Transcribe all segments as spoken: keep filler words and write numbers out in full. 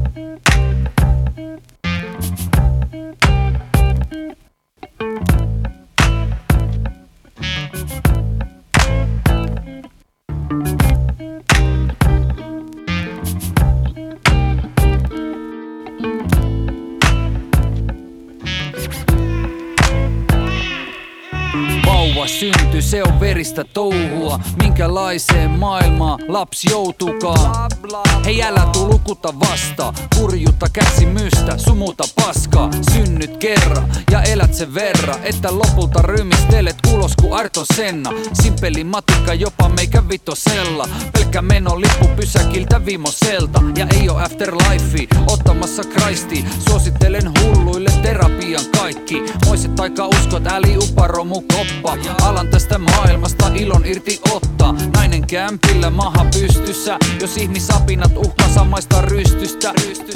Vauva synty, se on veristä touhua. Minkälaiseen maailmaan lapsi joutukaan? Hei, älä tuu lukuta vasta, kurjuutta, kärsimystä, sumuta paskaa. Synnyt kerran ja elät sen verran, että lopulta rymistelet ulos ku Ayrton Senna. Simpeli matikka jopa meikä vitosella, pelkkä meno lippu pysäkiltä viimoselta. Ja ei oo afterlifea ottamassa Christi, suosittelen hulluille terapian kaikki. Moiset taika uskot, äli uparomu koppa. Alan tästä maailmasta ilon irti ottaa. Nainen kämpillä maha pystyssä, jos ihmisapinat uhkaa samaista rystystä.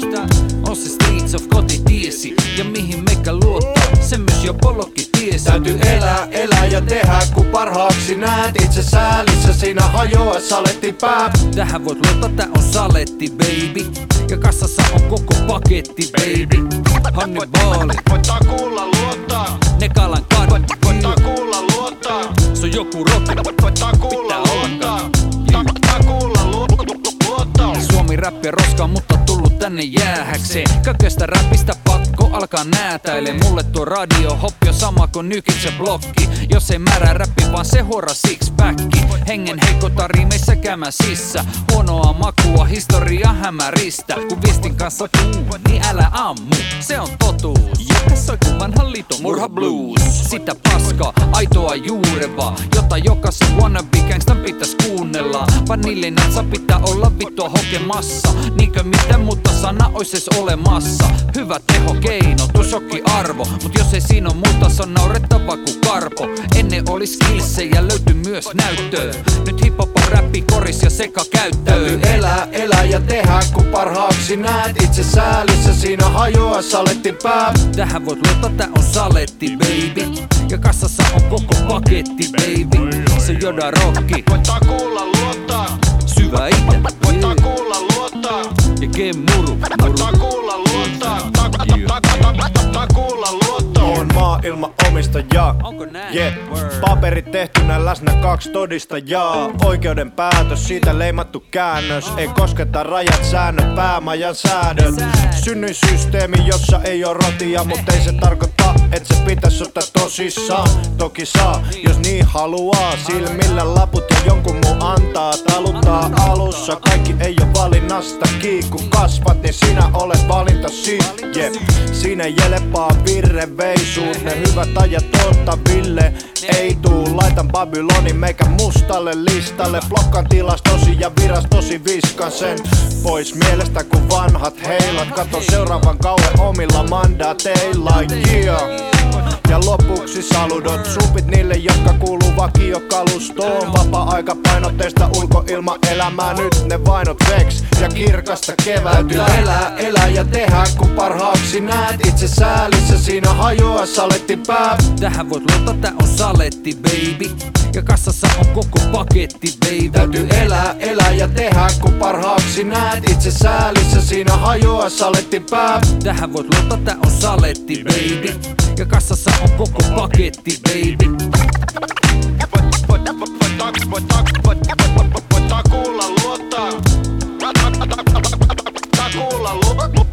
On se streets of koti tiesi, ja mihin meikä luottaa, se myös jo polokki tiesi. Täytyy elää, elää ja tehdä kun parhaaksi näet itse säälissä, siinä hajoa saletti pää. Tähän voit luottaa, tää on saletti baby, ja kassassa on koko paketti baby. Hannibaali, voittaa kuulla luottaa. ne kalan kadot, voittaa kuulla luottaa. se on joku rotti, voittaa kuulla luottaa. Voittaa kuulla luottaa. Suomi räppi roskaa, mutta tullut tänne jäähäkseen. Kököstä räpistä pakko alkaa näätäile. Mulle tuo radio hoppi on sama kuin nykitse blokki. Jos ei määrää räppi, vaan se huora sixpacki. Hengen heikota riimeissä kämäsissä. Huonoa makua, historia hämäristä. Kun viestin kanssa tuu, niin älä ammu, se on totuus. Joka soi kun vanhan liiton murha blues. Sitä paskaa, aitoa juurevaa, jota jokaisen wannabe gangstan pitäis kuunnella. Vanillinatsa pitää olla vittua hokemassa, niinkö mitä mutta sana ois ees olemassa. Hyvä teho keino, tuo shokki arvo, mut jos ei siinä on muuta, se on naurettava ku karpo. Ennen oli skillsejä, löytyi myös näyttöä. Nyt hiphop on räppi, koris ja seka käyttöön. Täytyy elää, elää ja tehdä kun parhaaksi näet itse säälissä, siinä hajoa saletti pää. Tähän voit luottaa, tää on saletti baby, ja kassassa on koko paketti baby. Se joda rokki, voittaa kuulla luottaa. syvä ite, voittaa kuulla luottaa. ja kemmuru, voittaa kuulla luottaa. Voittaa kuulla luottaa. On maailman omistaja, onko näin? yeah. Paperit tehtynä, läsnä kaksi todistajaa. Oikeuden päätös, siitä leimattu käännös. Ei kosketa rajat, säännöt, päämajan säädöt. Synnyin systeemi, jossa ei oo rotia, mut ei se tarkoita, et se pitäis ottaa tosissaan. Toki saa, jos niin haluaa. Silmillä laput ja jonkun muu antaa. Taluttaa alussa, kaikki ei oo valinnasta kiinni. Kun kasvat, niin sinä olet valintasi, yeah. Siinä jelepaa virreveisuus, ne hyvät ajat ottaville ei tuu. Laitan Babylonin meikä mustalle listalle. Blokkaan tilastosi ja virastosi viskan sen pois mielestä kun vanhat heilat. Katon seuraavan kauan omilla mandaateilla, yeah. Ja lopuksi saludot, supit niille jotka kuuluu vakiokalustoon. Vapaa-aika painotteista ulkoilmaelämää, nyt ne vainot veks ja kirkasta keväyttä. Elää, elää ja tehdä kun parhaaksi näet itse säälissä, siinä hajoa saletti pää. Tähän voit luottaa, tää on saletti baby, ja kassassa on koko paketti baby. Täytyy elää, elää ja tehdä kun parhaaksi näet itse säälissä, siinä hajoa saletti pää. Tähän voit luottaa, tää on saletti baby, ja kassassa on koko paketti baby. Voittaa kuulla luottaa. Voittaa kuulla luottaa.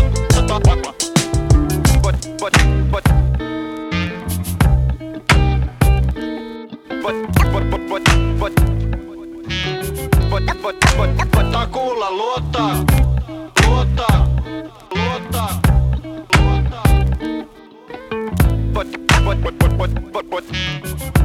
Voittaa kuulla luottaa. Luottaa. Luottaa. Luottaa.